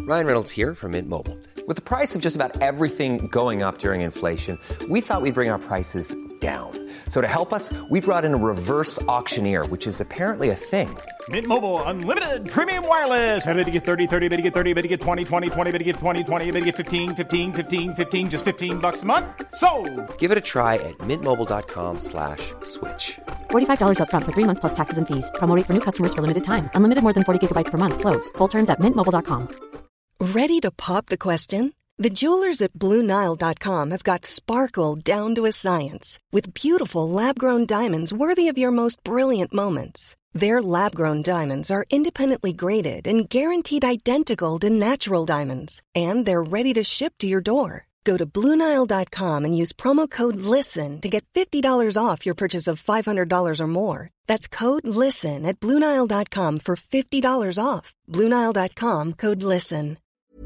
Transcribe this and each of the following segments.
Ryan Reynolds here from Mint Mobile. With the price of just about everything going up during inflation, we thought we'd bring our prices down. So to help us, we brought in a reverse auctioneer, which is apparently a thing. Mint Mobile Unlimited Premium Wireless. How to get 30, 30, bit to get 30, bit to get 20, 20, 20, bit to get 20, 20, bit to get 15, 15, 15, 15, just $15 a month? Sold! Give it a try at mintmobile.com/switch. $45 up front for 3 months plus taxes and fees. Promo rate for new customers for limited time. Unlimited more than 40 gigabytes per month. Slows full terms at mintmobile.com. Ready to pop the question? The jewelers at BlueNile.com have got sparkle down to a science with beautiful lab-grown diamonds worthy of your most brilliant moments. Their lab-grown diamonds are independently graded and guaranteed identical to natural diamonds, and they're ready to ship to your door. Go to BlueNile.com and use promo code LISTEN to get $50 off your purchase of $500 or more. That's code LISTEN at BlueNile.com for $50 off. BlueNile.com, code LISTEN.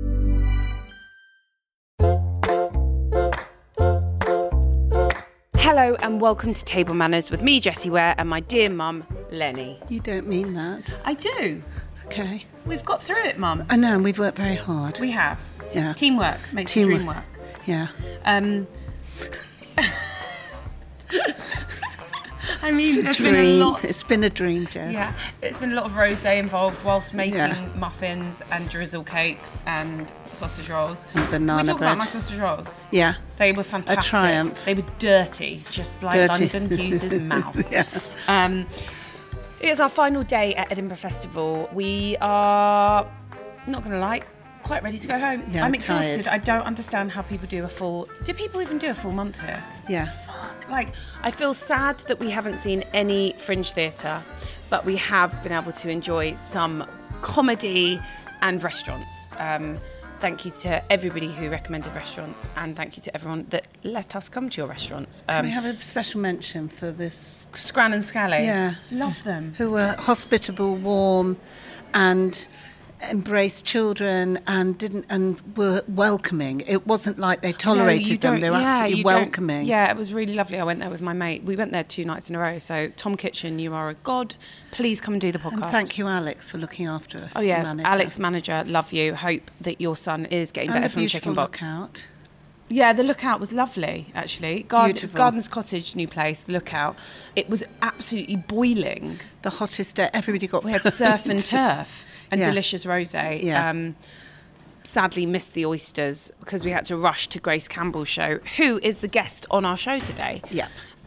Hello and welcome to Table Manners with me, Jessie Ware, and my dear mum, Lenny. You don't mean that. I do. Okay. We've got through it, mum. I know, and we've worked very hard. We have. Yeah. Teamwork makes the dream work. Yeah. I mean, It's been a lot. It's been a dream, Jess. Yeah, it's been a lot of rosé involved whilst making muffins and drizzle cakes and sausage rolls. And banana Can we talk bread. about my sausage rolls? Yeah. They were fantastic. A triumph. They were dirty, just like Dirty. London Hughes's mouth. Yeah. It's our final day at Edinburgh Festival. We are, not going to lie, quite ready to go home. Yeah, I'm exhausted. tired. I don't understand how people do do people even do a full month here? Yeah. Like, I feel sad that we haven't seen any fringe theatre, but we have been able to enjoy some comedy and restaurants. Thank you to everybody who recommended restaurants, and thank you to everyone that let us come to your restaurants. Can we have a special mention for this? Scran and Scally. Yeah. Love them. Who were hospitable, warm, and embraced children and were welcoming. It wasn't like they tolerated them. They were absolutely welcoming. Yeah, it was really lovely. I went there with my mate. We went there 2 nights in a row. So, Tom Kitchen, you are a god. Please come and do the podcast. And thank you, Alex, for looking after us. Oh, yeah. Manager. Alex, manager, love you. Hope that your son is getting better from chicken box. Lookout. Yeah, the Lookout was lovely, actually. Gardeners Cottage, new place, the Lookout. It was absolutely boiling. The hottest day. Everybody got We had surf and turf. And Yeah. delicious rosé. Yeah. Sadly missed the oysters because we had to rush to Grace Campbell's show, who is the guest on our show today. Yeah.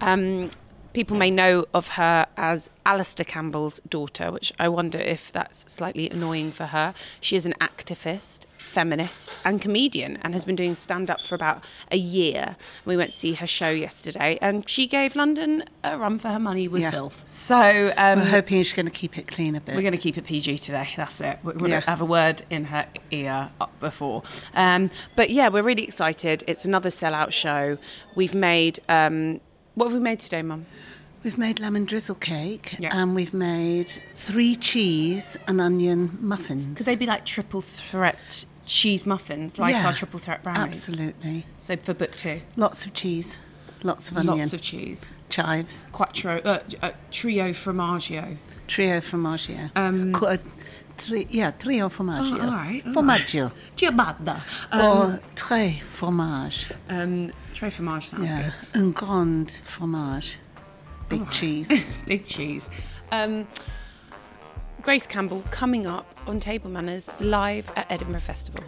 People may know of her as Alistair Campbell's daughter, which I wonder if that's slightly annoying for her. She is an activist, feminist and comedian and has been doing stand-up for about a year. We went to see her show yesterday and she gave London a run for her money with filth. So we're hoping she's going to keep it clean a bit. We're going to keep it PG today. That's it. We're going Yeah. to have a word in her ear up before. But yeah, we're really excited. It's another sellout show. We've made... what have we made today, Mum? We've made lemon drizzle cake Yeah. and we've made 3 cheese and onion muffins. Could they be like triple threat cheese muffins, like Yeah, our triple threat brownies? Absolutely. So for book 2. Lots of cheese, lots of onion. Lots of cheese. Chives. Quattro, trio formaggio. Trio formaggio. Trio formaggio. Oh, all right. Formaggio. Ciabatta. Or tre fromage. Trio fromage sounds Yeah. good. Un grand fromage. Big cheese. Big cheese. Grace Campbell coming up on Table Manners live at Edinburgh Festival.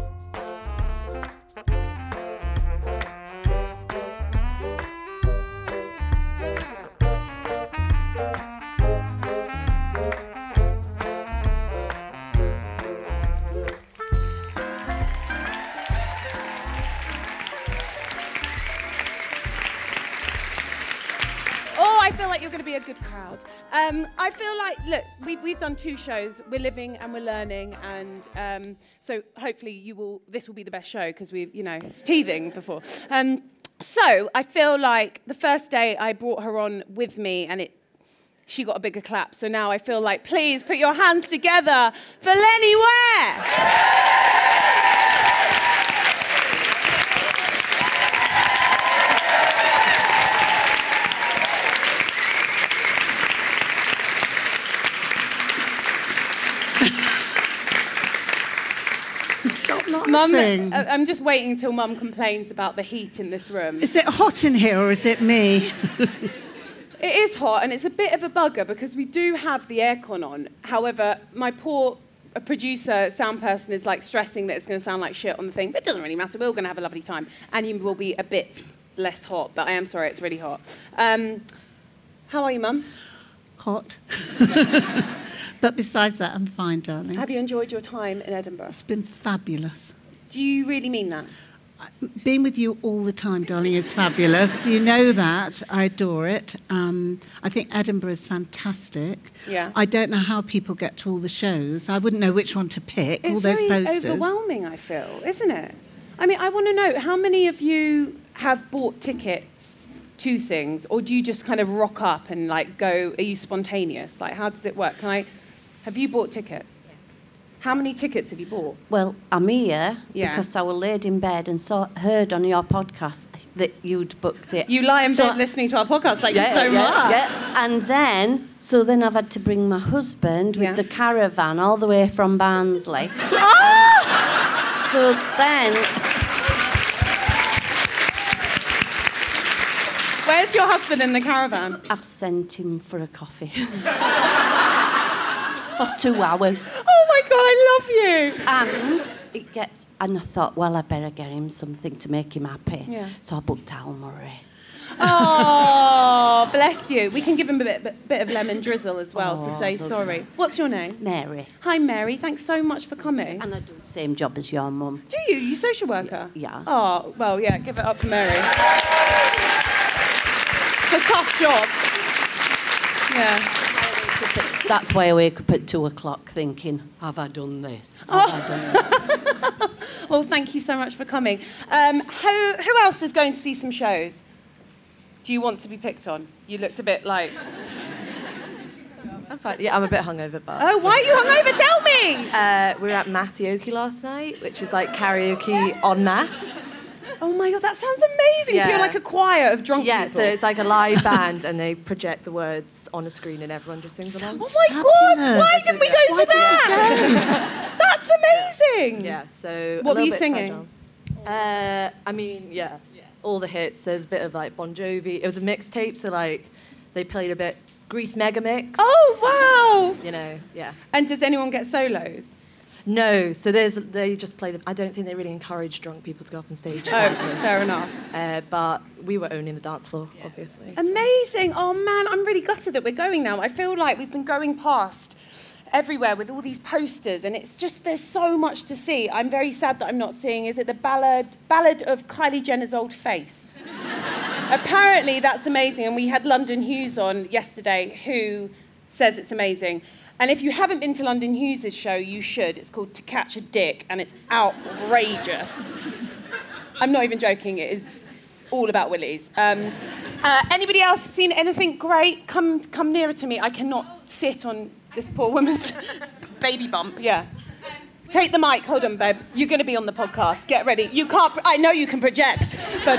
I feel like you're going to be a good crowd. I feel like, look, we've done 2 shows. We're living and we're learning, and so hopefully this will be the best show because it's teething before. So I feel like the first day I brought her on with me, and she got a bigger clap. So now I feel like, please put your hands together for Lenny Ware. Stop laughing. Mum, I'm just waiting until Mum complains about the heat in this room. Is it hot in here or is it me? It is hot, and it's a bit of a bugger because we do have the aircon on. However, my poor producer, sound person, is like stressing that it's going to sound like shit on the thing, but it doesn't really matter. We're all going to have a lovely time, and you will be a bit less hot, but I am sorry, it's really hot. How are you, Mum? Hot. But besides that, I'm fine, darling. Have you enjoyed your time in Edinburgh? It's been fabulous. Do you really mean that? Being with you all the time, darling, is fabulous. You know that. I adore it. I think Edinburgh is fantastic. Yeah. I don't know how people get to all the shows. I wouldn't know which one to pick, all those posters. It's very overwhelming, I feel, isn't it? I mean, I want to know, how many of you have bought tickets to things, or do you just kind of rock up and, like, go, are you spontaneous? Like, how does it work? Have you bought tickets? How many tickets have you bought? Well, I'm here because I was laid in bed and heard on your podcast that you'd booked it. You lie in bed listening to our podcast like you so much. Yeah. And then I've had to bring my husband with the caravan all the way from Barnsley. So then... Where's your husband in the caravan? I've sent him for a coffee. For 2 hours. Oh my God, I love you. And I thought, well, I better get him something to make him happy. Yeah. So I booked Al Murray. Oh, bless you. We can give him a bit of lemon drizzle as well to say sorry. What's your name? Mary. Hi, Mary. Thanks so much for coming. And I do the same job as your mum. Do you? You social worker? Yeah. Oh, well, yeah, give it up for Mary. It's a tough job. Yeah. That's why I wake up at 2 o'clock thinking, have I done this? Have I done that? Well, thank you so much for coming. Who else is going to see some shows? Do you want to be picked on? You looked a bit like... I'm fine. Yeah, I'm a bit hungover, but... Oh, why are you hungover? Tell me! We were at Masioki last night, which is like karaoke en masse. Oh my God, that sounds amazing. Yeah. So you're like a choir of drunk people. Yeah, so it's like a live band and they project the words on a screen and everyone just sings along. Oh my God, why didn't we go to that? That's amazing. Yeah, so what were you singing? All the hits. There's a bit of like Bon Jovi. It was a mixtape, so like they played a bit Grease Mega Mix. Oh, wow. You know, yeah. And does anyone get solos? No, so they just play them. I don't think they really encourage drunk people to go up on stage. Oh, fair enough. But we were owning the dance floor, obviously. Amazing. Oh, man, I'm really gutted that we're going now. I feel like we've been going past everywhere with all these posters, and it's just, there's so much to see. I'm very sad that I'm not seeing, is it the Ballad of Kylie Jenner's Old Face? Apparently, that's amazing, and we had London Hughes on yesterday, who says it's amazing. And if you haven't been to London Hughes' show, you should. It's called To Catch a Dick, and it's outrageous. I'm not even joking. It is all about willies. Anybody else seen anything great? Come nearer to me. I cannot sit on this poor woman's baby bump. Yeah. Take the mic. Hold on, babe. You're going to be on the podcast. Get ready. You can't... I know you can project, but...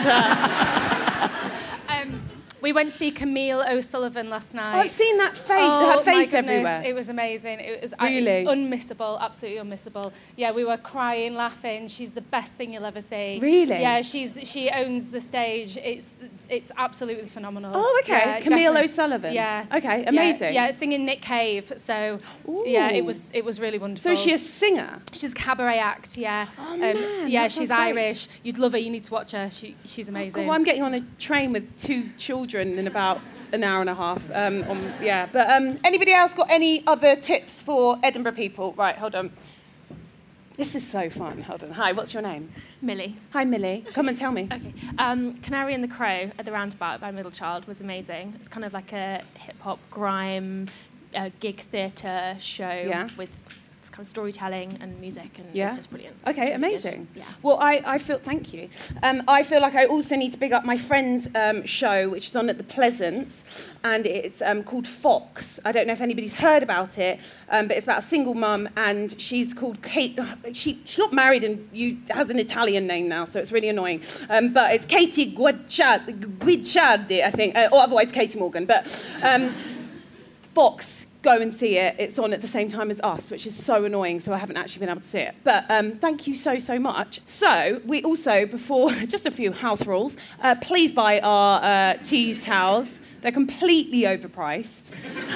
We went to see Camille O'Sullivan last night. Oh, I've seen that face, her face everywhere. It was amazing. It was really unmissable, absolutely unmissable. Yeah, we were crying, laughing. She's the best thing you'll ever see. Really? Yeah, she owns the stage. It's absolutely phenomenal. Oh, okay. Yeah, Camille definitely. O'Sullivan. Yeah. Okay, amazing. Yeah, singing Nick Cave. So, Ooh. yeah, it was really wonderful. So is she a singer? She's a cabaret act, yeah. Oh, man, yeah, that she's sounds great. Irish. You'd love her. You need to watch her. She's amazing. Oh, well, I'm getting on a train with 2 children in about an hour and a half. But anybody else got any other tips for Edinburgh people? Right, hold on. This is so fun. Hold on. Hi, what's your name? Millie. Hi, Millie. Come and tell me. Okay. Canary and the Crow at the Roundabout by Middle Child was amazing. It's kind of like a hip-hop, grime, gig theatre show with it's kind of storytelling and music, and it's just brilliant. Okay, really amazing. Good. Yeah. Well, I feel, thank you. I feel like I also need to big up my friend's show, which is on at the Pleasance, and it's called Fox. I don't know if anybody's heard about it, but it's about a single mum, and she's called Kate. She got married and has an Italian name now, so it's really annoying. But it's Katie Guicciardi, I think, or otherwise Katie Morgan. But Fox go and see it. It's on at the same time as us, which is so annoying, so I haven't actually been able to see it. But thank you so, so much. So we also, before, just a few house rules, please buy our tea towels. They're completely overpriced.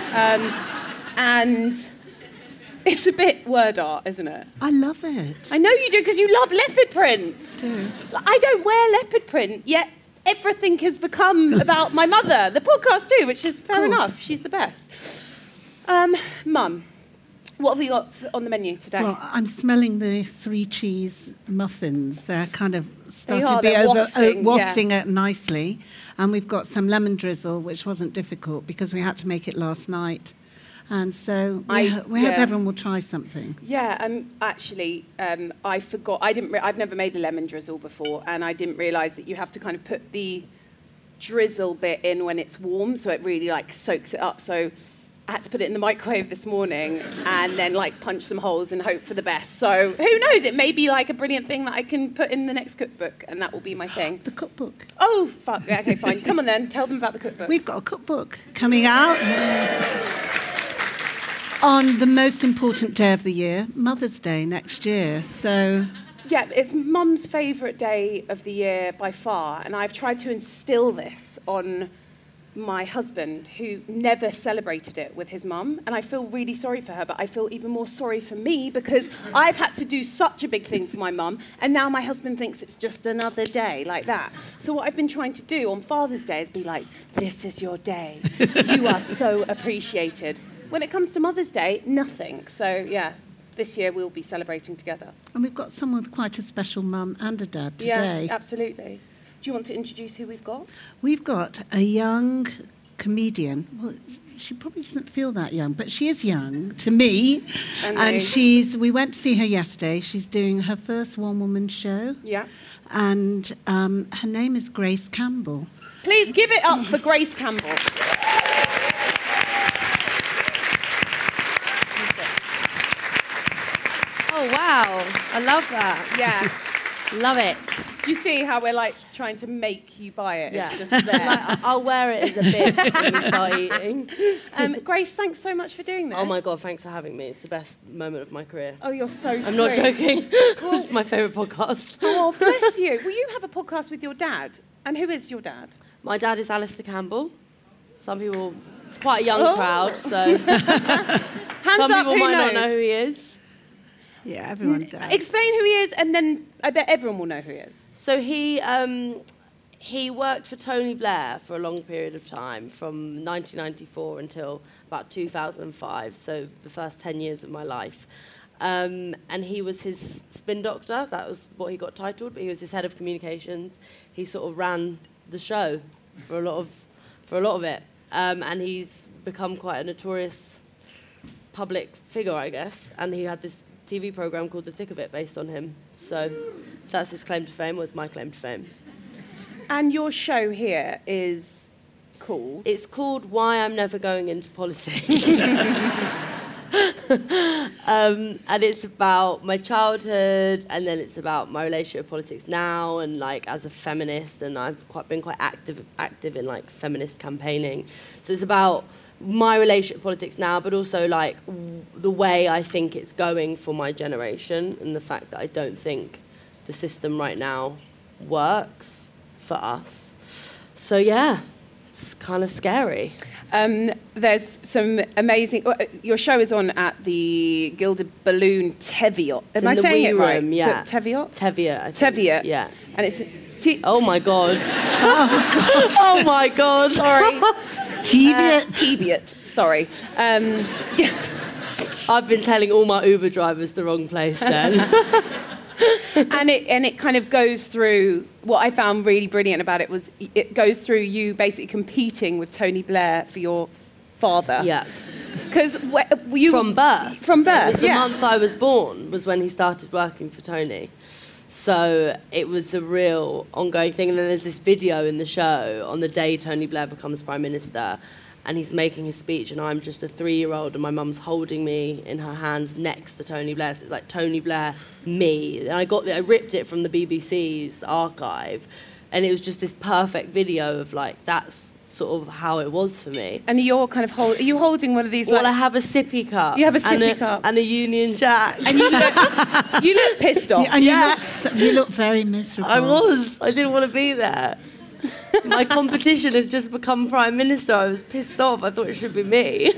And it's a bit word art, isn't it? I love it. I know you do, because you love leopard print. I don't wear leopard print, yet everything has become about my mother. The podcast too, which is fair enough. She's the best. Mum, what have we got on the menu today? Well, I'm smelling the 3 cheese muffins. They're kind of starting to be wafting it nicely. And we've got some lemon drizzle, which wasn't difficult because we had to make it last night. And so we hope everyone will try something. Yeah, actually, I forgot. I've never made a lemon drizzle before, and I didn't realise that you have to kind of put the drizzle bit in when it's warm, so it really like soaks it up. So I had to put it in the microwave this morning and then like punch some holes and hope for the best. So who knows? It may be like a brilliant thing that I can put in the next cookbook, and that will be my thing. The cookbook. Oh, fuck. Okay, fine. Come on then. Tell them about the cookbook. We've got a cookbook coming out on the most important day of the year, Mother's Day next year. So yeah, it's Mum's favourite day of the year by far, and I've tried to instill this on my husband, who never celebrated it with his mum, and I feel really sorry for her, but I feel even more sorry for me because I've had to do such a big thing for my mum, and now my husband thinks it's just another day like that. So what I've been trying to do on Father's Day is be like, this is your day. You are so appreciated. When it comes to Mother's Day, nothing. So yeah, this year we'll be celebrating together. And we've got someone with quite a special mum and a dad today. Yeah, absolutely. Do you want to introduce who we've got? We've got a young comedian. Well, she probably doesn't feel that young, but she is young to me. And we went to see her yesterday. She's doing her first one-woman show. Yeah. And her name is Grace Campbell. Please give it up for Grace Campbell. Oh, wow. I love that. Yeah. Love it. Do you see how we're like trying to make you buy it? Yeah. It's just there. I'll wear it as a bib when we start eating. Grace, thanks so much for doing this. Oh my God, thanks for having me. It's the best moment of my career. Oh, you're so sweet. I'm not joking. It's my favourite podcast. Oh, bless you. Well, you have a podcast with your dad. And who is your dad? My dad is Alistair Campbell. Some people, it's quite a young crowd, so Hands some up, people who might knows? not know who he is. Yeah, everyone does. Explain who he is, and then I bet everyone will know who he is. So he worked for Tony Blair for a long period of time, from 1994 until about 2005, so the first 10 years of my life. And he was his spin doctor. That was what he got titled, but he was his head of communications. He sort of ran the show for a lot of it. And he's become quite a notorious public figure, I guess. And he had this TV program called The Thick of It based on him. So that's his claim to fame, was my claim to fame. And your show here is called? It's called Why I'm Never Going Into Politics. And it's about my childhood, and then it's about my relationship with politics now, and like as a feminist, and I've been quite active in like feminist campaigning. So it's about my relationship with politics now, but also like the way I think it's going for my generation, and the fact that I don't think the system right now works for us. So yeah, it's kind of scary. There's some amazing... Your show is on at the Gilded Balloon Teviot. Am I saying it right? Yeah. So, Teviot? Teviot, I think. Teviot. Yeah. And it's... Oh, my God. Oh, my God. Sorry. Teviot. Teviot. Sorry. Yeah. I've been telling all my Uber drivers the wrong place then. And it kind of goes through, what I found really brilliant about it was it goes through you basically competing with Tony Blair for your father. Yeah. Because you... From birth. From birth, It was the month I was born was when he started working for Tony. So it was a real ongoing thing. And then there's this video in the show on the day Tony Blair becomes Prime Minister, and he's making his speech, and I'm just a 3-year-old, and my mum's holding me in her hands next to Tony Blair. So it's like Tony Blair, me. And I ripped it from the BBC's archive, and it was just this perfect video of like, that's sort of how it was for me. And you're kind of are you holding one of these? Well, I have a sippy cup. You have a sippy cup and a Union Jack. And you look pissed off. And you look very miserable. I didn't want to be there. My competition had just become Prime Minister. I was pissed off. I thought it should be me.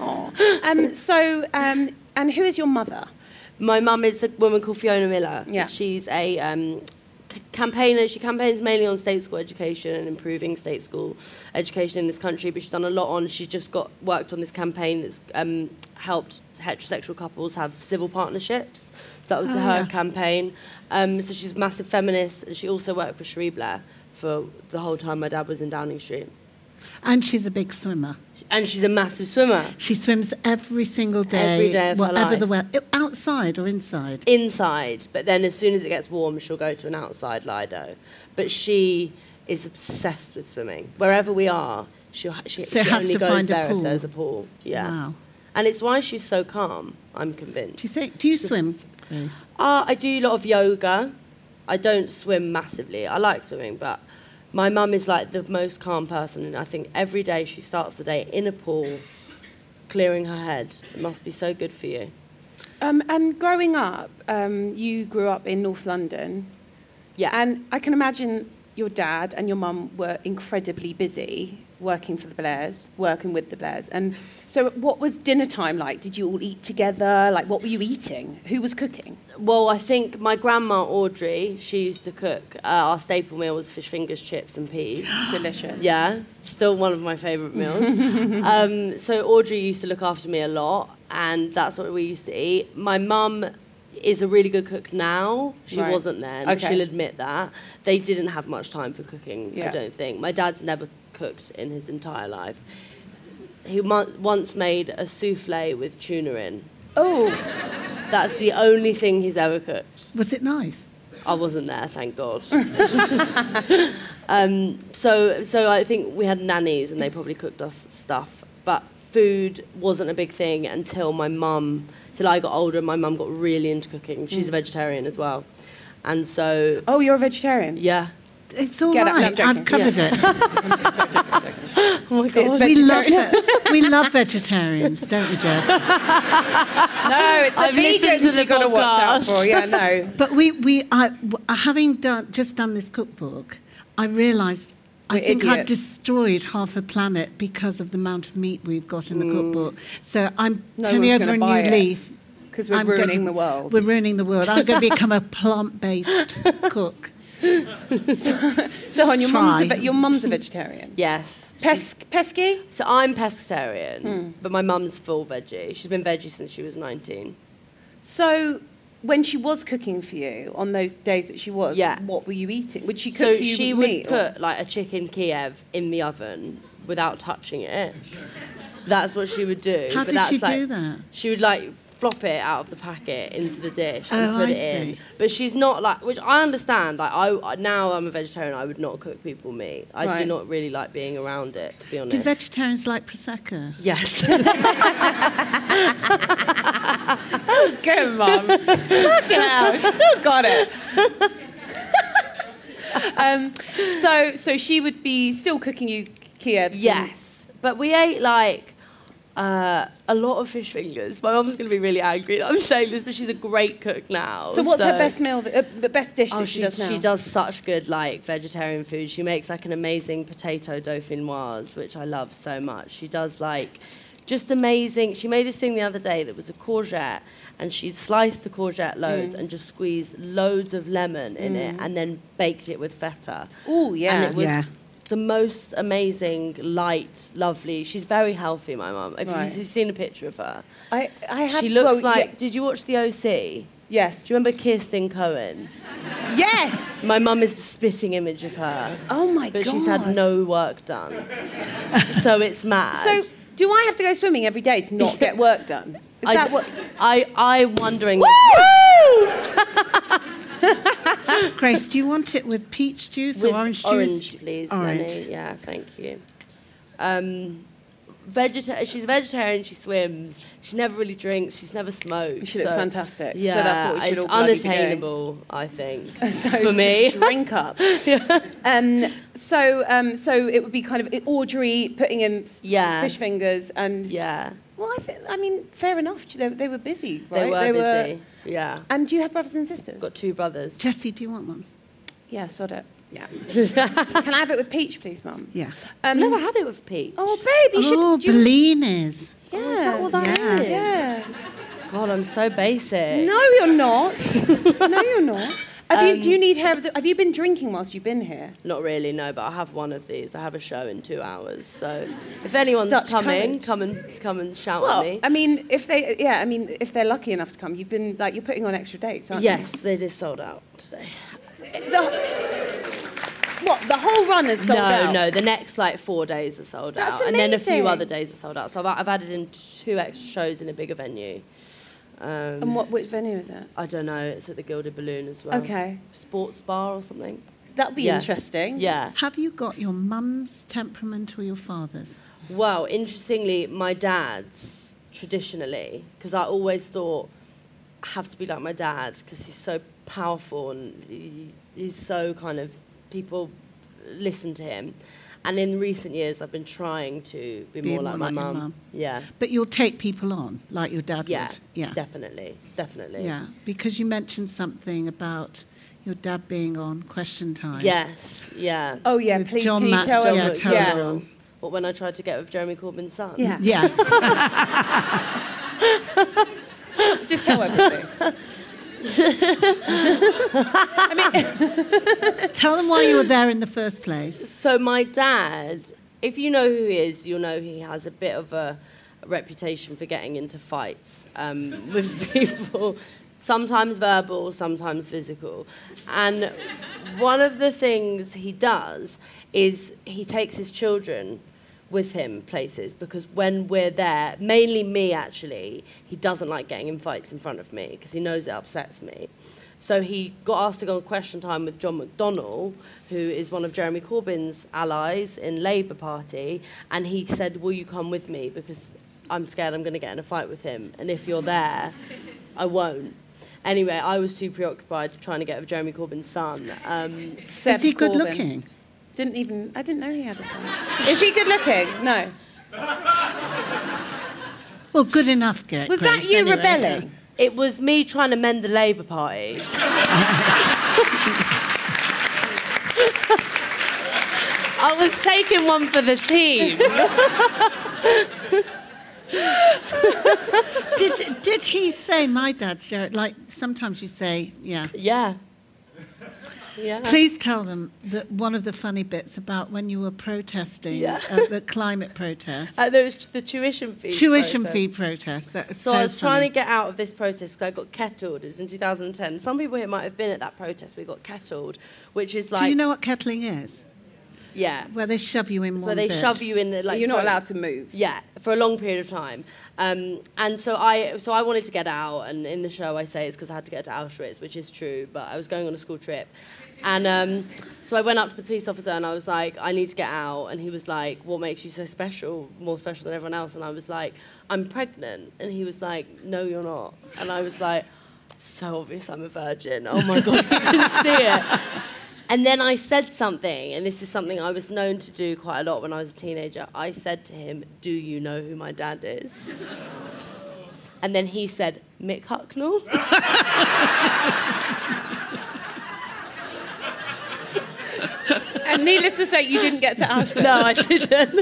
And who is your mother? My mum is a woman called Fiona Miller. Yeah. She's a campaigner. She campaigns mainly on state school education and improving state school education in this country, but she's done a lot on, she's just worked on this campaign that's helped heterosexual couples have civil partnerships. So that was her campaign. So she's a massive feminist, and she also worked for Cherie Blair for the whole time my dad was in Downing Street. And she's a big swimmer. And she's a massive swimmer. She swims every single day. Every day of her life. Whatever the weather. Outside or inside? Inside. But then as soon as it gets warm, she'll go to an outside Lido. But she is obsessed with swimming. Wherever we are, she only goes there if there's a pool. Yeah. Wow. And it's why she's so calm, I'm convinced. Do you swim, Grace? I do a lot of yoga. I don't swim massively. I like swimming, but my mum is like the most calm person, and I think every day she starts the day in a pool, clearing her head. It must be so good for you. And growing up, you grew up in North London. Yeah. And I can imagine your dad and your mum were incredibly busy working with the Blairs. And so what was dinner time like? Did you all eat together? Like, what were you eating? Who was cooking? Well, I think my grandma, Audrey, she used to cook. Our staple meal was fish fingers, chips and peas. Delicious. Yeah, still one of my favourite meals. So Audrey used to look after me a lot, and that's what we used to eat. My mum is a really good cook now. She wasn't then. Okay. She'll admit that. They didn't have much time for cooking, I don't think. My dad's never cooked in his entire life. He once made a souffle with tuna in. Oh. That's the only thing he's ever cooked. Was it nice? I wasn't there, thank God. So I think we had nannies and they probably cooked us stuff. But food wasn't a big thing until I got older and my mum got really into cooking. She's a vegetarian as well. And so... Oh, you're a vegetarian? Yeah. It's all right. I've covered it. Oh my God. We love vegetarians, don't we, Jess? No, it's the vegans you've got to watch out for. Yeah, no. But having just done this cookbook, I realised I think I've destroyed half a planet because of the amount of meat we've got in the cookbook. So I'm turning over a new leaf. Because we're ruining the world. We're ruining the world. I'm going to become a plant-based cook. So your mum's a vegetarian? Yes. Pesky? So I'm pescatarian, but my mum's full veggie. She's been veggie since she was 19. So when she was cooking for you, on those days that she was, what were you eating? Would she cook you she meat, would put like a chicken Kiev in the oven without touching it. That's what she would do. How did she do that? She would flop it out of the packet into the dish and put it in. But she's not which I understand. Now I'm a vegetarian, I would not cook people meat. I do not really like being around it, to be honest. Do vegetarians like Prosecco? Yes. That was good, Mum. Fucking hell, she still got it. So she would be still cooking you Kievs? Yes. But we ate a lot of fish fingers. My mum's going to be really angry that I'm saying this, but she's a great cook now. So what's her best meal, the best dish that she does now? She does such good vegetarian food. She makes an amazing potato dauphinoise, which I love so much. She does just amazing. She made this thing the other day that was a courgette, and she'd sliced the courgette loads and just squeezed loads of lemon in it, and then baked it with feta. Oh yeah, and it was the most amazing, light, lovely. She's very healthy, my mum. If you've seen a picture of her, I have. She looks Did you watch The OC? Yes. Do you remember Kirsten Cohen? Yes. My mum is the spitting image of her. Oh my God. But she's had no work done, so it's mad. So do I have to go swimming every day to not get work done? Is that what? I'm wondering. Grace, do you want it with peach juice or orange juice? Orange, please. Orange. Lenny. Yeah, thank you. she's vegetarian, she swims, she never really drinks, she's never smoked. She looks fantastic. Yeah, so that's what we should it's all unattainable, I think, so for me. Drink up. So it would be kind of Audrey putting in fish fingers and... Yeah. Well, I mean, fair enough. They were busy, right? They were busy, yeah. And do you have brothers and sisters? Got 2 brothers. Jessie, do you want one? Yeah, sod it. Yeah. Can I have it with peach, please, Mum? Yeah. I've never had it with peach. Oh, babe, you should... Oh, Bellini's. Yeah. Oh, is that what that is? Yeah. God, I'm so basic. No, you're not. No, you're not. Do you need hair? Have you been drinking whilst you've been here? Not really, no. But I have one of these. I have a show in 2 hours. So if anyone's coming, come and shout at me. I mean, if they're lucky enough to come, you've been you're putting on extra dates, aren't you? Yes, they just sold out today. The whole run is sold out? No, the next 4 days are sold That's out. amazing. And then a few other days are sold out. So I've added in 2 extra shows in a bigger venue. And which venue is it? I don't know. It's at the Gilded Balloon as well. Okay. Sports bar or something. That would be interesting. Yeah. Have you got your mum's temperament or your father's? Well, interestingly, my dad's, traditionally, because I always thought I have to be like my dad because he's so powerful and he's so kind of, people listen to him. And in recent years, I've been trying to be more like my mum. Yeah. But you'll take people on like your dad would? Yeah, definitely. Yeah, because you mentioned something about your dad being on Question Time. Yes, yeah. Oh, yeah, with please, John can you tell everyone? But when I tried to get with Jeremy Corbyn's son? Yeah. Yes. Just tell everything. Tell them why you were there in the first place. So my dad, if you know who he is, you'll know he has a bit of a reputation for getting into fights with people, sometimes verbal, sometimes physical. And one of the things he does is he takes his children with him places, because when we're there, mainly me actually, he doesn't like getting in fights in front of me because he knows it upsets me. So he got asked to go on Question Time with John McDonnell, who is one of Jeremy Corbyn's allies in Labour Party, and he said, will you come with me because I'm scared I'm going to get in a fight with him, and if you're there, I won't. Anyway, I was too preoccupied trying to get with Jeremy Corbyn's son. Is he good looking? I didn't know he had a son. Is he good looking? No. Well, good enough, Grace. Was that you rebelling? It was me trying to mend the Labour Party. I was taking one for the team. Did he say, my dad's Jared? Like, sometimes you say, yeah. Yeah. Yeah. Please tell them that one of the funny bits about when you were protesting at the climate protest. There was the tuition fee protest. So I was trying to get out of this protest because I got kettled. It was in 2010. Some people here might have been at that protest. We got kettled, which is like... Do you know what kettling is? Yeah. Where they shove you in one bit. Where they shove you in... You're not allowed to move. Yeah, for a long period of time. And so I wanted to get out, and in the show I say it's because I had to get to Auschwitz, which is true, but I was going on a school trip. And so I went up to the police officer and I was like, I need to get out. And he was like, what makes you so special, more special than everyone else? And I was like, I'm pregnant. And he was like, no, you're not. And I was like, so obvious I'm a virgin. Oh my God, you can see it. And then I said something, and this is something I was known to do quite a lot when I was a teenager. I said to him, do you know who my dad is? And then he said, Mick Hucknall. And needless to say, you didn't get to Auschwitz. No, I didn't.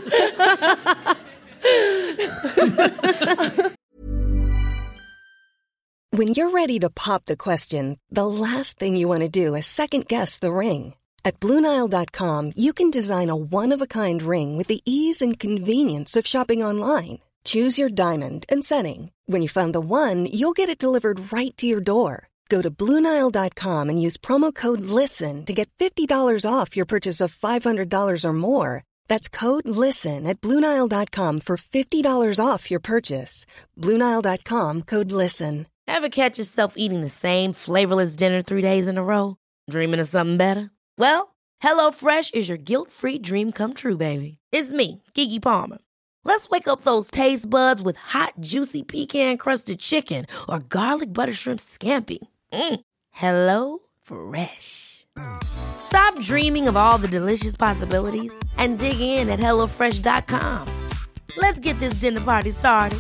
When you're ready to pop the question, the last thing you want to do is second-guess the ring. At BlueNile.com, you can design a one-of-a-kind ring with the ease and convenience of shopping online. Choose your diamond and setting. When you find the one, you'll get it delivered right to your door. Go to BlueNile.com and use promo code LISTEN to get $50 off your purchase of $500 or more. That's code LISTEN at BlueNile.com for $50 off your purchase. BlueNile.com, code LISTEN. Ever catch yourself eating the same flavorless dinner 3 days in a row? Dreaming of something better? Well, HelloFresh is your guilt-free dream come true, baby. It's me, Keke Palmer. Let's wake up those taste buds with hot, juicy pecan-crusted chicken or garlic butter shrimp scampi. Hello Fresh. Stop dreaming of all the delicious possibilities and dig in at HelloFresh.com. Let's get this dinner party started.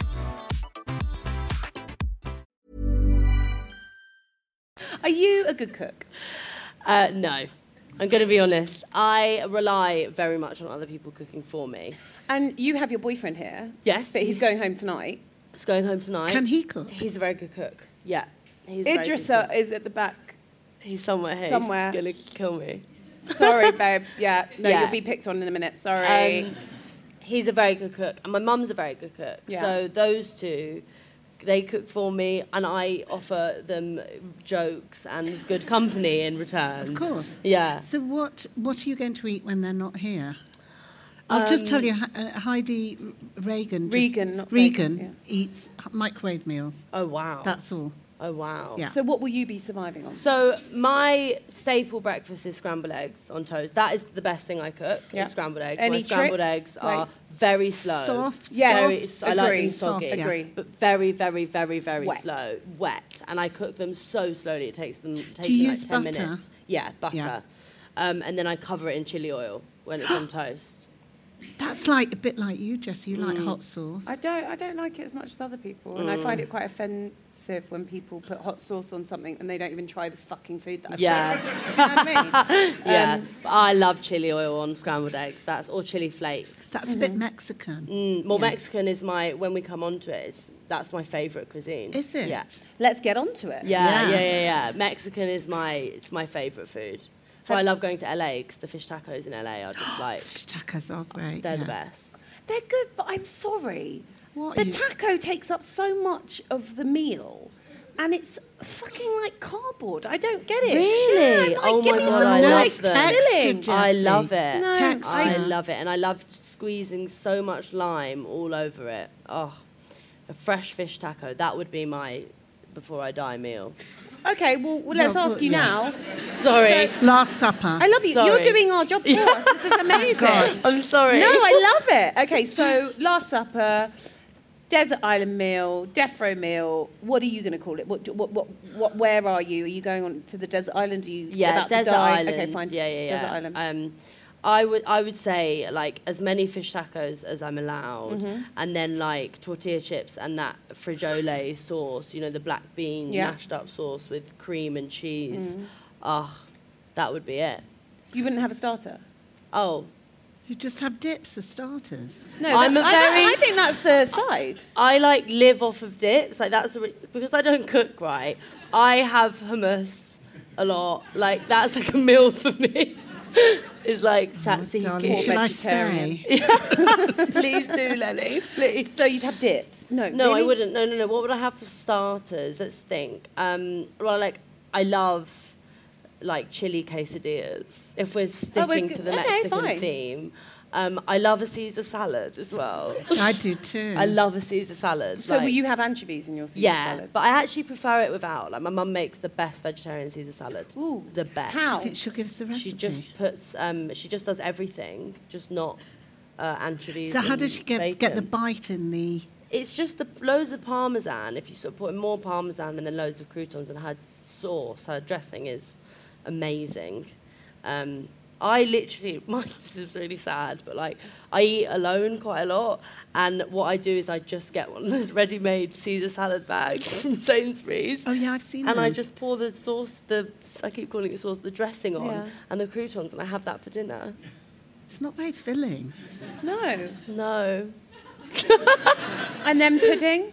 Are you a good cook? No. I'm going to be honest. I rely very much on other people cooking for me. And you have your boyfriend here. Yes. But he's going home tonight. He's going home tonight. Can he cook? He's a very good cook. Yeah. Idrissa is at the back. He's somewhere here. Somewhere. He's going to kill me. Sorry, babe. Yeah. No, Yeah. you'll be picked on in a minute. Sorry. He's a very good cook. And my mum's a very good cook. Yeah. So those two, they cook for me and I offer them jokes and good company in return. Of course. Yeah. So what are you going to eat when they're not here? I'll just tell you, Heidi Regan eats microwave meals. Oh, wow. That's all. Oh, wow. Yeah. So what will you be surviving on? So my staple breakfast is scrambled eggs on toast. That is the best thing I cook, is scrambled eggs. Any My scrambled tricks? eggs are very slow. Soft. Yes. I like them Soft, soggy, agree. but very, very, very, very Wet. slow. Wet. And I cook them so slowly, it takes them you like use 10 butter? minutes. Yeah, butter. Yeah. And then I cover it in chili oil when it's on toast. That's like a bit like you, Jessie. You like hot sauce. I don't like it as much as other people, and I find it quite offensive when people put hot sauce on something and they don't even try the fucking food that I've Yeah. cooked. You know what I mean? Yeah. But I love chili oil on scrambled eggs. Or chili flakes. That's a bit Mexican. Mexican is when we come onto it, that's my favourite cuisine. Is it? Yeah. Let's get on to it. Yeah. Mexican is my favourite food. So I love going to LA because the fish tacos in LA are just like... Fish tacos are great. They're the best. They're good, but I'm sorry. What The taco takes up so much of the meal, and it's fucking like cardboard. I don't get it. Really? Yeah, Oh give my me God, some I nice love them. texture, I Jessie. love it. No, Texture. I love it. And I love squeezing so much lime all over it. Oh, a fresh fish taco. That would be my before I die meal. Okay, well let's ask you now. Sorry. Last Supper. I love you. Sorry. You're doing our job for us. This is amazing. I'm sorry. No, I love it. Okay, so Last Supper, Desert Island meal, Death Row meal. What are you going to call it? What? Where are you? Are you going on to the desert island? Are you about Desert to die? Island. Okay, fine. Yeah. Desert Island. I would say like as many fish tacos as I'm allowed, and then like tortilla chips and that frijoles sauce, the black bean mashed up sauce with cream and cheese. That would be it. You wouldn't have a starter? Oh. You just have dips for starters. No, I think that's a side. I like live off of dips. Like because I don't cook right. I have hummus a lot. Like that's like a meal for me. It's like tzatziki. Shall I stay? Please do, Lenny. Please. So you'd have dips? No, No, really? I wouldn't. No. What would I have for starters? Let's think. I love like chili quesadillas. If we're sticking to the Mexican theme. I love a Caesar salad as well. I do too. I love a Caesar salad. So will you have anchovies in your Caesar salad? But I actually prefer it without. Like my mum makes the best vegetarian Caesar salad. Ooh, the best. How? She'll give us the recipe. She just puts. She just does everything, just not anchovies. So how and does she get the bacon. bite in the... It's just loads of parmesan. If you sort of put in more parmesan and then loads of croutons, and her sauce, her dressing is amazing. I literally, this is really sad, but like I eat alone quite a lot, and what I do is I just get one of those ready-made Caesar salad bags from Sainsbury's. Oh yeah, I've seen And them. I just pour the sauce, I keep calling it sauce, the dressing on, and the croutons, and I have that for dinner. It's not very filling. No. No. And then pudding?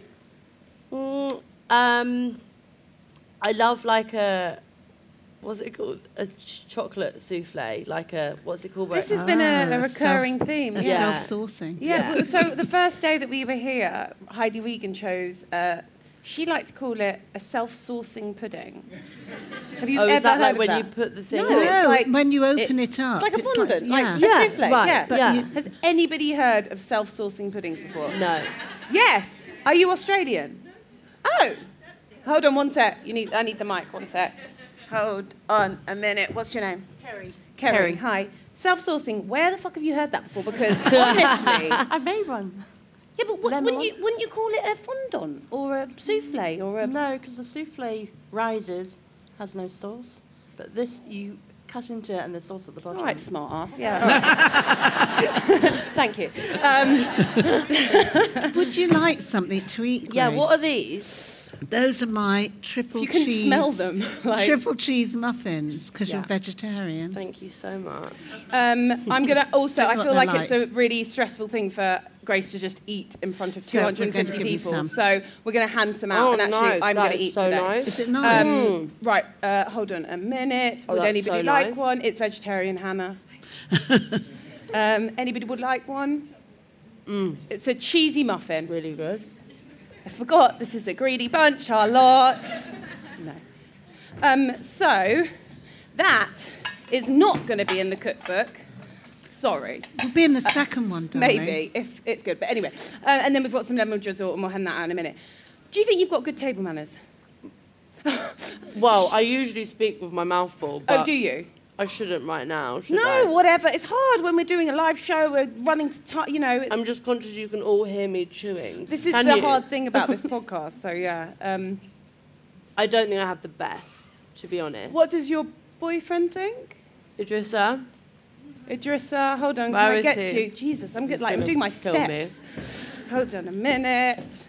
I love like a, what's it called? A chocolate souffle, like a, what's it called? This has been a recurring theme. Yeah. Self-sourcing. Yeah. So the first day that we were here, Heidi Regan chose, she liked to call it a self-sourcing pudding. Have you ever is that heard like of when that? you put the thing No, in? it's like when you open it up. It's like a fondant, like yeah. a souffle. Right, Yeah. but yeah. Has anybody heard of self-sourcing puddings before? No. Yes. Are you Australian? Oh. Hold on one sec. I need the mic. One sec. Hold on a minute. What's your name? Kerry. Kerry. Hi. Self-sourcing. Where the fuck have you heard that before? Because honestly, I made one. Yeah, but wouldn't you call it a fondant or a souffle or a? No, because the souffle rises, has no sauce, but this you cut into it and the sauce at the bottom. All right, smart ass. Yeah. Thank you. Would you like something to eat, Grace? Yeah. What are these? Those are my triple you can cheese. Smell them. Triple cheese muffins because you're vegetarian. Thank you so much. I'm gonna also. I feel like it's a really stressful thing for Grace to just eat in front of 250 people. So we're gonna hand some out, and actually, I'm gonna eat so today. Nice. Is it nice? Right. Hold on a minute. Oh, would anybody so like nice. one? It's vegetarian, Hannah. Anybody would like one? It's a cheesy muffin. Really good. I forgot, this is a greedy bunch, our lot. No. So, that is not going to be in the cookbook. Sorry. It'll be in the second one, darling. Maybe, if it's good. But anyway, and then we've got some lemon drizzle, and we'll hand that out in a minute. Do you think you've got good table manners? Well, I usually speak with my mouth full. But oh, do you? I shouldn't right now, should I? No, whatever. It's hard when we're doing a live show. We're running to time, you know. I'm just conscious you can all hear me chewing. This is the hard thing about this podcast, so yeah. I don't think I have the best, to be honest. What does your boyfriend think? Idrissa, hold on, Where can I is get he? you? Jesus, I'm He's I'm doing my kill me. steps. Hold on a minute.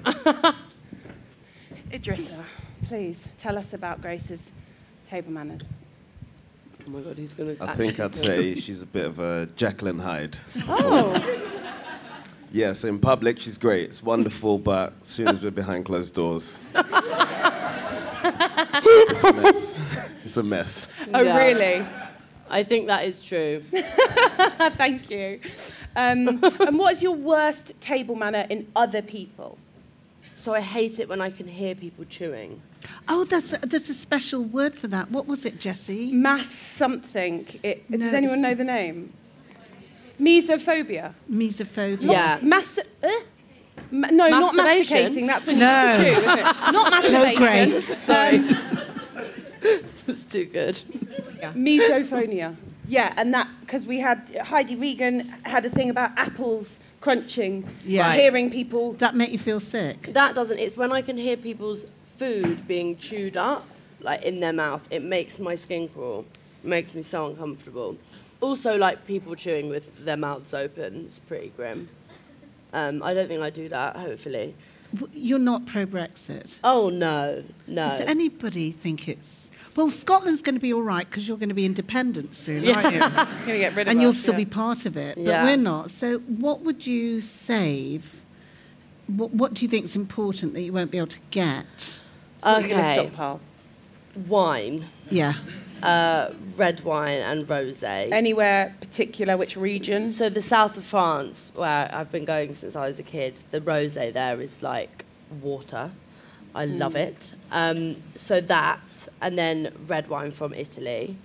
Idrissa, please tell us about Grace's table manners. Oh my God, he's going to... I think I'd say she's a bit of a Jekyll and Hyde. Oh. Yes, in public she's great, it's wonderful, but as soon as we're behind closed doors, it's a mess. It's a mess. Oh, yeah. Really? I think that is true. Thank you. And what is your worst table manner in other people? So I hate it when I can hear people chewing. Oh, there's a special word for that. What was it, Jessie? Mass something. Does anyone know the name? Mesophobia. Mesophobia. Yeah. No, not masticating. That's when you chew, isn't it? Not masturbation. No, Grace. Sorry. It's too good. Yeah. Misophonia. Yeah, and that, because we had, Heidi Regan had a thing about apples crunching, hearing people. Does that make you feel sick? That doesn't. It's when I can hear people's food being chewed up, like in their mouth. It makes my skin crawl. It makes me so uncomfortable. Also, like people chewing with their mouths open. It's pretty grim. I don't think I do that, hopefully. You're not pro-Brexit? Oh, no. Does anybody think it's... Well, Scotland's going to be all right because you're going to be independent soon, aren't you? You're going to get rid of and us, you'll still be part of it, but we're not. So what would you save? What do you think is important that you won't be able to get? Okay. You're going to stockpile? Wine. Yeah. Red wine and rosé. Anywhere particular, which region? So the south of France, where I've been going since I was a kid, the rosé there is like water. I love it. So that, and then red wine from Italy.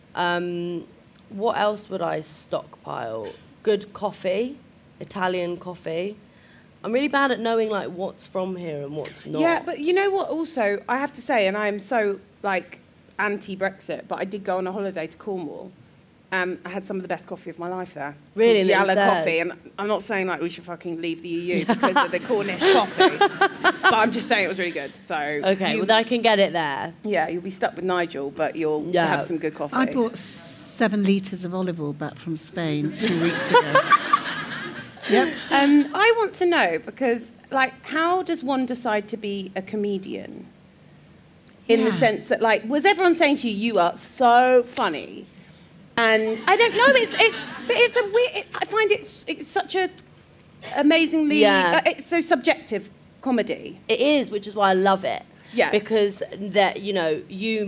What else would I stockpile? Good coffee, Italian coffee. I'm really bad at knowing like what's from here and what's not. Yeah, but you know what also, I have to say, and I'm so like anti-Brexit, but I did go on a holiday to Cornwall. I had some of the best coffee of my life there. Really? Yalla coffee. And I'm not saying like we should fucking leave the EU because of the Cornish coffee. But I'm just saying it was really good. So okay, well then I can get it there. Yeah, you'll be stuck with Nigel, but you'll have some good coffee. I bought 7 litres of olive oil back from Spain 2 weeks ago. Yep. I want to know, because like, how does one decide to be a comedian? In the sense that, like, was everyone saying to you, you are so funny? And I don't know, but it's a weird, I find it's such a amazingly, it's so subjective comedy. It is, which is why I love it. Yeah. Because that, you know,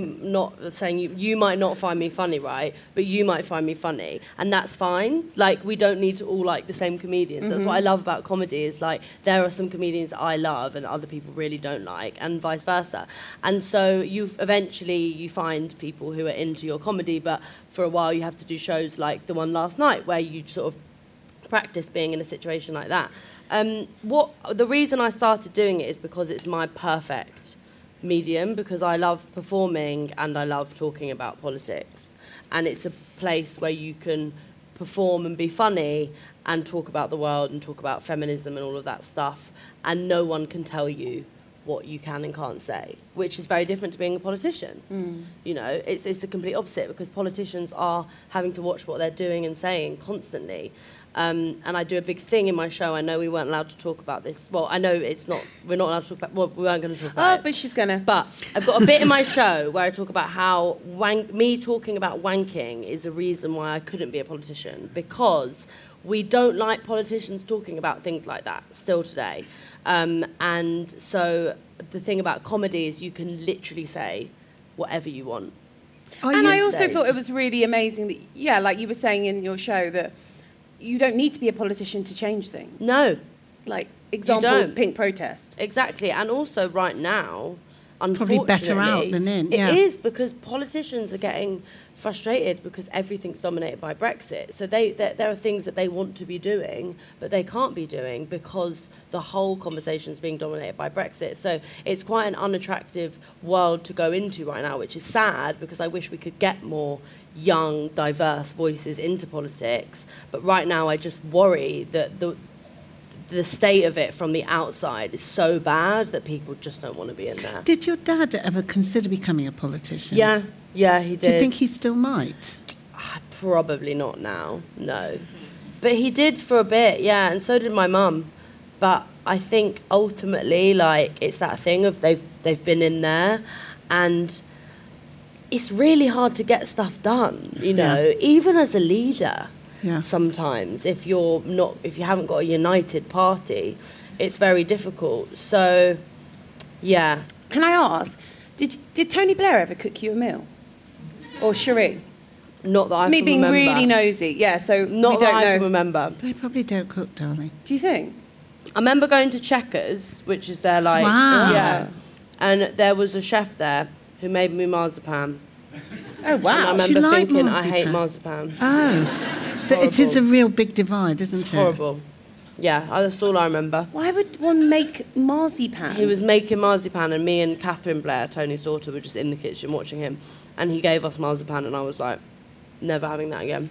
you might not find me funny, right? But you might find me funny, and that's fine. Like, we don't need to all like the same comedians. That's what I love about comedy, is like there are some comedians I love and other people really don't like, and vice versa. And so you find people who are into your comedy, but for a while you have to do shows like the one last night where you sort of practice being in a situation like that. The reason I started doing it is because it's my perfect medium because I love performing and I love talking about politics. And it's a place where you can perform and be funny and talk about the world and talk about feminism and all of that stuff. And no one can tell you what you can and can't say, which is very different to being a politician. You know, it's the complete opposite because politicians are having to watch what they're doing and saying constantly. And I do a big thing in my show. I know we weren't allowed to talk about this. Well, I know we're not allowed to talk about, well, we weren't going to talk about it. But she's going to. But I've got a bit in my show where I talk about how me talking about wanking is a reason why I couldn't be a politician, because we don't like politicians talking about things like that still today. And so the thing about comedy is you can literally say whatever you want. And I also thought it was really amazing that, yeah, like you were saying in your show, that you don't need to be a politician to change things. No. Like, example, Pink Protest. Exactly. And also right now, it's probably better out than in. It is, because politicians are getting frustrated because everything's dominated by Brexit. So there are things that they want to be doing, but they can't be doing because the whole conversation is being dominated by Brexit. So it's quite an unattractive world to go into right now, which is sad because I wish we could get more young, diverse voices into politics. But right now I just worry that the state of it from the outside is so bad that people just don't want to be in there. Did your dad ever consider becoming a politician? Yeah, he did. Do you think he still might? Probably not now, no. But he did for a bit, yeah, and so did my mum. But I think ultimately, like, it's that thing of they've been in there, and it's really hard to get stuff done, you know, even as a leader. Yeah. Sometimes, if you haven't got a united party, it's very difficult. So, yeah. Can I ask, did Tony Blair ever cook you a meal? Or Cherie? Not that I can remember. Me being really nosy, yeah, so not that I can remember. They probably don't cook, darling. Do you think? I remember going to Checkers, which is their, like... Wow. Yeah. And there was a chef there who made me marzipan. Oh, wow. And I remember thinking, I hate marzipan. Oh. It is a real big divide, isn't it? It's horrible. Yeah, that's all I remember. Why would one make marzipan? He was making marzipan, and me and Catherine Blair, Tony's daughter, were just in the kitchen watching him. And he gave us marzipan, and I was like, never having that again.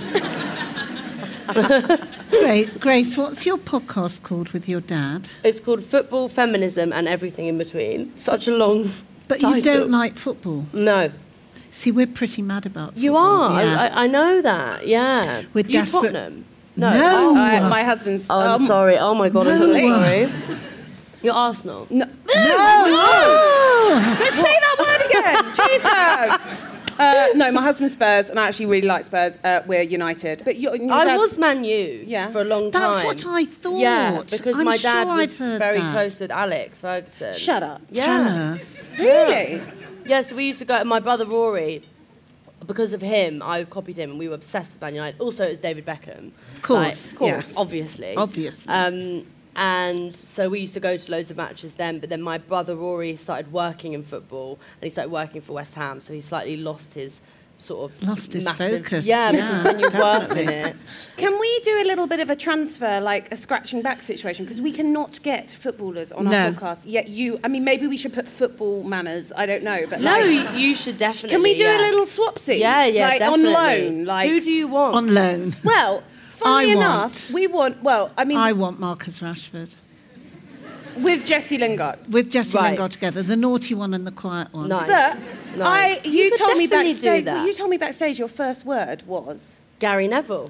Grace, what's your podcast called with your dad? It's called Football, Feminism, and Everything in Between. Such a long But title. You don't like football? No. See, we're pretty mad about football. You are? Yeah. I know that, yeah. We're desperate. Tottenham? No. My husband's... Oh, I'm sorry. Oh, my God, I'm so sorry. You're Arsenal? No. No. Don't say that word again. Jesus. No, my husband's Spurs, and I actually really like Spurs. We're United. But your I was Man U for a long time. That's what I thought. Yeah, because my dad was very that. close with Alex Ferguson. Shut up. Yeah. Tell us. Really? Yeah, so we used to go, and my brother Rory, because of him, I copied him, and we were obsessed with Man United. Also, it was David Beckham. Of course. Yes. Obviously. And so we used to go to loads of matches then, but then my brother Rory started working in football, and he started working for West Ham, so he slightly lost his sort of massive focus. Yeah, because when you work in it. Can we do a little bit of a transfer, like a scratching back situation? Because we cannot get footballers on our podcast. Yet maybe we should put football manners. I don't know, but no, you should definitely. Can we do a little swapsy? Yeah, like definitely. On loan. Like who do you want on loan? Well, funnily enough, we want. Well, I want Marcus Rashford. With Jesse Lingard. With Jesse Lingard together, the naughty one and the quiet one. Nice. But nice. You told me backstage. Well, you told me backstage your first word was Gary Neville.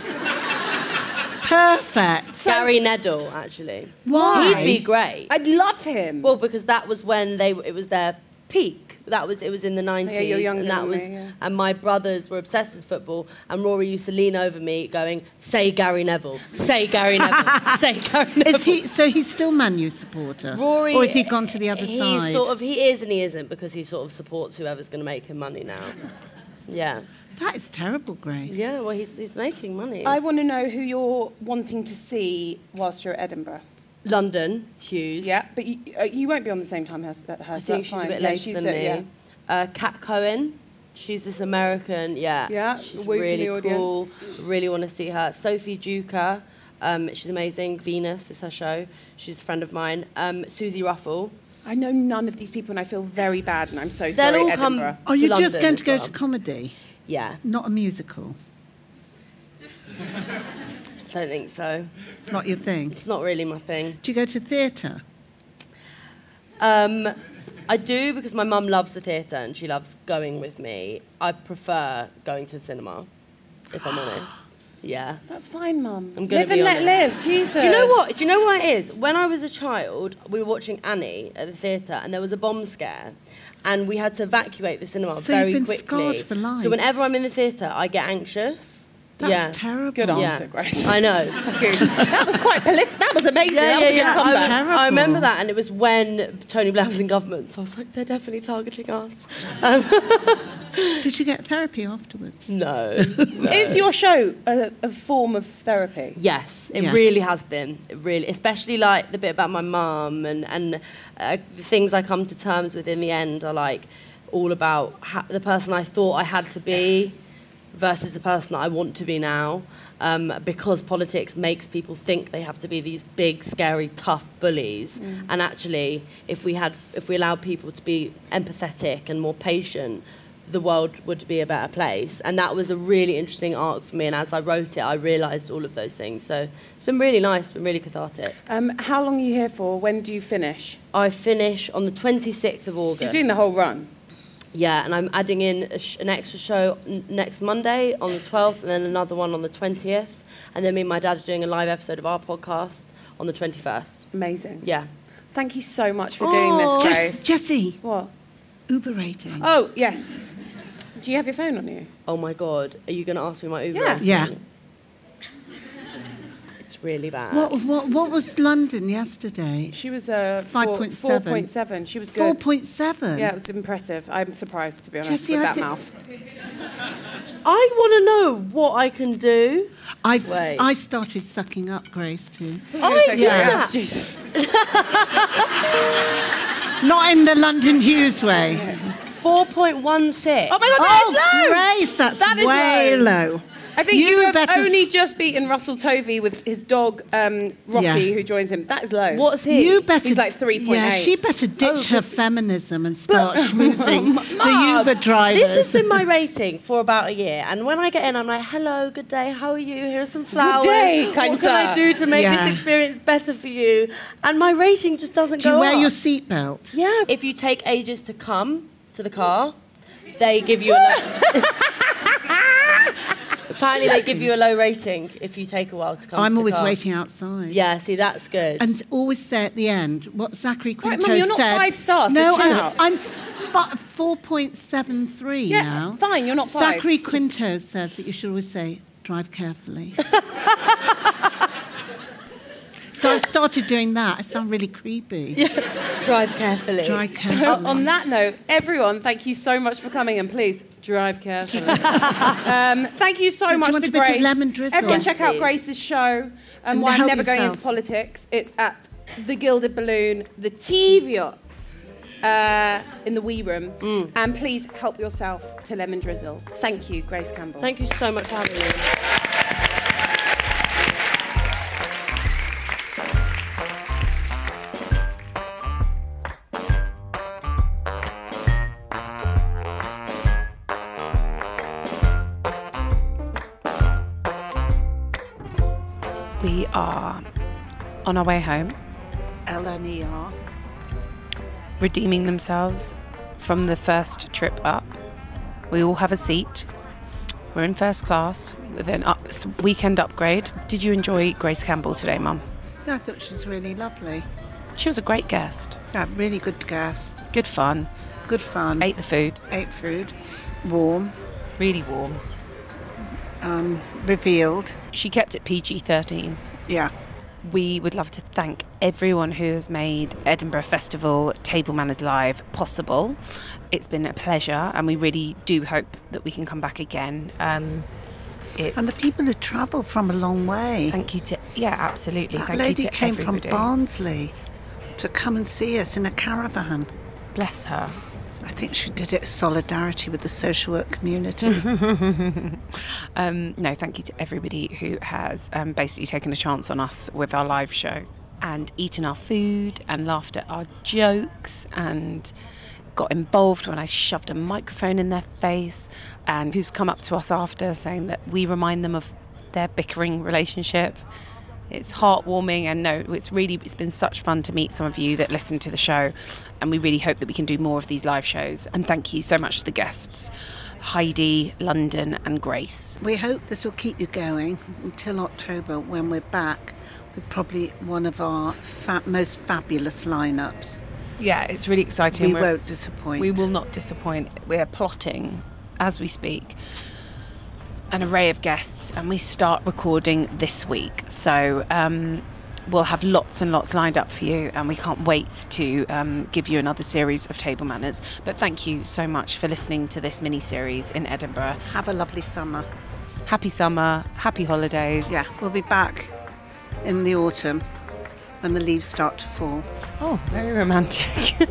Perfect. So, Gary Neville, actually. Why? He'd be great. I'd love him. Well, because that was when it was their peak. It was in the 90s. Yeah, you're younger and that than was me, yeah. And my brothers were obsessed with football, and Rory used to lean over me going, "Say Gary Neville. Say Gary Neville. Say Gary Neville." So he's still Man U supporter? Rory, or has he gone to the other side? He is and he isn't, because he sort of supports whoever's going to make him money now. Yeah. That is terrible, Grace. Yeah, well, he's making money. I want to know who you're wanting to see whilst you're at Edinburgh. London, Hughes. Yeah, but you won't be on the same time as her. I think she's a bit later than me. Kat Cohen, she's this American, she's really cool. Really want to see her. Sophie Duker, she's amazing. Venus is her show. She's a friend of mine. Susie Ruffle, I know none of these people, and I feel very bad, and I'm so sorry, all Edinburgh. Are you just going to go to comedy? Yeah. Not a musical? Don't think so. Not your thing? It's not really my thing. Do you go to theatre? I do, because my mum loves the theatre and she loves going with me. I prefer going to the cinema, if I'm honest. Yeah. That's fine, Mum. I'm gonna live and let live, Jesus. Do you know what? Do you know what it is? When I was a child, we were watching Annie at the theatre and there was a bomb scare and we had to evacuate the cinema very quickly. Scarred for life. So whenever I'm in the theatre, I get anxious. That's terrible. Good answer, Grace. I know. That was quite political. That was amazing. That was a good comeback. I remember that, and it was when Tony Blair was in government, so I was like, they're definitely targeting us. Did you get therapy afterwards? No. Is your show a form of therapy? Yes, it really has been. It really, especially like the bit about my mum and the things I come to terms with in the end are like all about the person I thought I had to be versus the person that I want to be now, because politics makes people think they have to be these big, scary, tough bullies. And actually, if we allowed people to be empathetic and more patient, the world would be a better place. And that was a really interesting arc for me. And as I wrote it, I realised all of those things. So it's been really nice, been really cathartic. How long are you here for? When do you finish? I finish on the 26th of August. You're doing the whole run? Yeah, and I'm adding in an extra show next Monday on the 12th, and then another one on the 20th. And then me and my dad are doing a live episode of our podcast on the 21st. Amazing. Yeah. Thank you so much for doing this, Grace. Jessie. What? Uber rating. Oh, yes. Do you have your phone on you? Oh, my God. Are you going to ask me my Uber rating? Yeah. It's really bad. What was London yesterday? She was 5.7. 4.7. She was good. 4.7? Yeah, it was impressive. I'm surprised, to be honest, Jessie, with that mouth. I want to know what I can do. I started sucking up Grace too. Yeah. Jesus. Not in the London Hughes way. 4.16. Oh my God, that is low! Grace, that is way low. I think you have only just beaten Russell Tovey with his dog, Rocky, who joins him. That is low. What's he? He's like 3.8. Yeah, she better ditch her feminism and start schmoozing the Uber drivers. This has been my rating for about a year. And when I get in, I'm like, hello, good day, how are you? Here are some flowers. Good day, kind What can I do to make this experience better for you? And my rating just doesn't go up. Do you wear your seatbelt? Yeah. If you take ages to come to the car, they give you a Apparently they give you a low rating if you take a while to come to the car. I'm always waiting outside. Yeah, see, that's good. And always say at the end what Zachary Quinto Mum, you're not said. 5 stars, so No, chill out. I'm 4.73 now. Fine, you're not 5. Zachary Quinto says that you should always say, drive carefully. So I started doing that. I sound really creepy. Yeah. Drive carefully. Drive carefully. So on that note, everyone, thank you so much for coming, and please drive carefully. Thank you so much to Grace. Lemon drizzle? Everyone, check out Grace's show. And Why I'm help Never Going yourself. Into Politics. It's at the Gilded Balloon, the TVOTs, in the Wee Room. And please help yourself to lemon drizzle. Thank you, Grace Campbell. Thank you so much for having me. We are on our way home. LNER. Redeeming themselves from the first trip up. We all have a seat. We're in first class with an weekend upgrade. Did you enjoy Grace Campbell today, Mum? Yeah, I thought she was really lovely. She was a great guest. Yeah, really good guest. Good fun. Good fun. Ate the food. Ate food. Warm. Really warm. Revealed. She kept it PG-13. Yeah. We would love to thank everyone who has made Edinburgh Festival Table Manners Live possible. It's been a pleasure, and we really do hope that we can come back again. And the people who travel from a long way. Thank you to... Yeah, absolutely. That Thank lady you to came everybody. from Barnsley to come and see us in a caravan. Bless her. I think she did it in solidarity with the social work community. No, thank you to everybody who has basically taken a chance on us with our live show. and eaten our food and laughed at our jokes and got involved when I shoved a microphone in their face, and who's come up to us after saying that we remind them of their bickering relationship. It's heartwarming, and it's been such fun to meet some of you that listen to the show, and we really hope that we can do more of these live shows. And thank you so much to the guests, Heidi, London and Grace. We hope this will keep you going until October, when we're back with probably one of our most fabulous lineups. Yeah, it's really exciting. We won't disappoint. We will not disappoint. We're plotting, as we speak, an array of guests, and we start recording this week. So we'll have lots and lots lined up for you, and we can't wait to give you another series of Table Manners. But thank you so much for listening to this mini-series in Edinburgh. Have a lovely summer. Happy summer, happy holidays. Yeah, we'll be back in the autumn when the leaves start to fall. Oh, very romantic.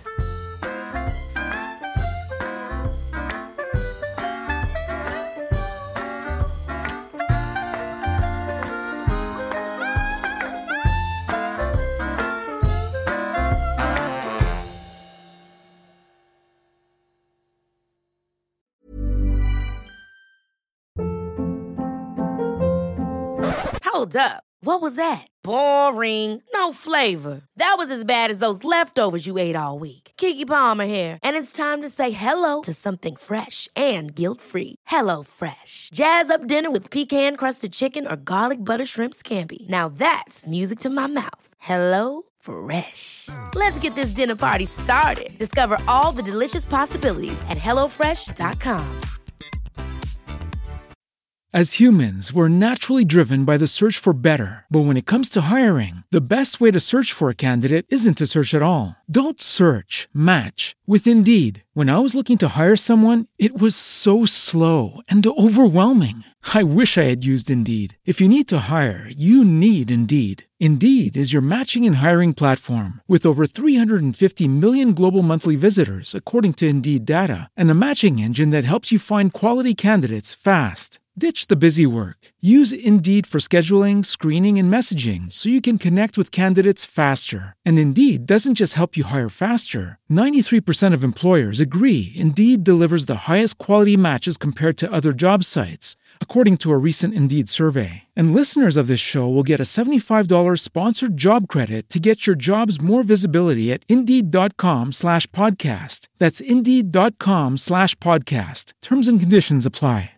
Hold up. What was that? Boring. No flavor. That was as bad as those leftovers you ate all week. Keke Palmer here, and it's time to say hello to something fresh and guilt-free. HelloFresh. Jazz up dinner with pecan-crusted chicken or garlic butter shrimp scampi. Now that's music to my mouth. HelloFresh. Let's get this dinner party started. Discover all the delicious possibilities at HelloFresh.com. As humans, we're naturally driven by the search for better. But when it comes to hiring, the best way to search for a candidate isn't to search at all. Don't search, match with Indeed. When I was looking to hire someone, it was so slow and overwhelming. I wish I had used Indeed. If you need to hire, you need Indeed. Indeed is your matching and hiring platform with over 350 million global monthly visitors, according to Indeed data, and a matching engine that helps you find quality candidates fast. Ditch the busy work. Use Indeed for scheduling, screening, and messaging so you can connect with candidates faster. And Indeed doesn't just help you hire faster. 93% of employers agree Indeed delivers the highest quality matches compared to other job sites, according to a recent Indeed survey. And listeners of this show will get a $75 sponsored job credit to get your jobs more visibility at Indeed.com/podcast. That's Indeed.com/podcast. Terms and conditions apply.